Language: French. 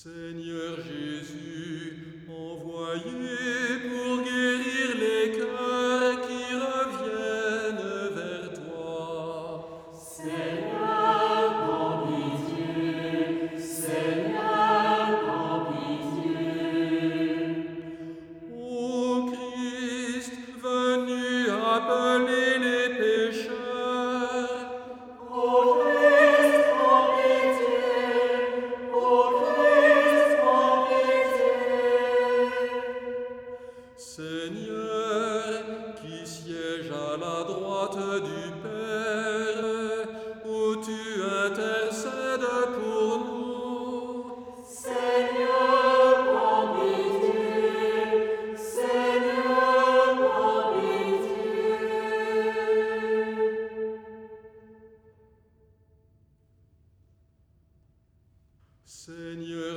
Seigneur Jésus, envoyé pour guérir les cœurs qui reviennent vers toi. Seigneur, prends pitié, Seigneur, prends pitié. Ô Christ, venu appeler les pécheurs, Ô Christ, prends pitié, ô Christ, prends pitié. Seigneur, qui siège à la droite du Père, où tu intercèdes pour nous. Seigneur, prends pitié, Seigneur, prends pitié. Seigneur